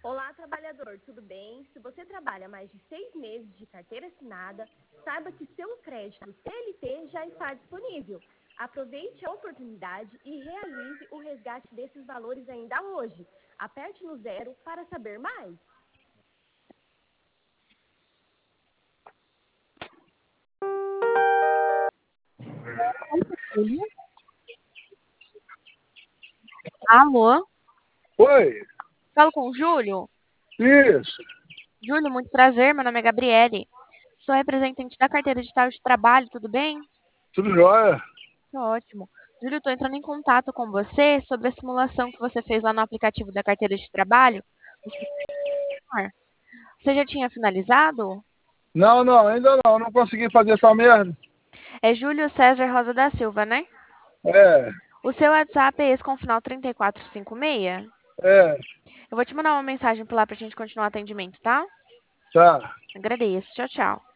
Olá, trabalhador, tudo bem? Se você trabalha mais de 6 meses de carteira assinada, saiba que seu crédito CLT já está disponível. Aproveite a oportunidade e realize o resgate desses valores ainda hoje. Aperte no 0 para saber mais. Alô? Oi, Falo com o Júlio? isso, Júlio, muito prazer. Meu nome é Gabriele. Sou representante da carteira digital de trabalho, tudo bem? tudo jóia? Que ótimo. Júlio, estou entrando em contato com você sobre a simulação que você fez lá no aplicativo da carteira de trabalho. Você já tinha finalizado? Não, não, ainda não consegui fazer essa merda. É Júlio César Rosa da Silva, né? É, O seu WhatsApp é esse com o final 3456? é, Eu vou te mandar uma mensagem por lá pra gente continuar o atendimento, tá? tá. Agradeço. Tchau, tchau.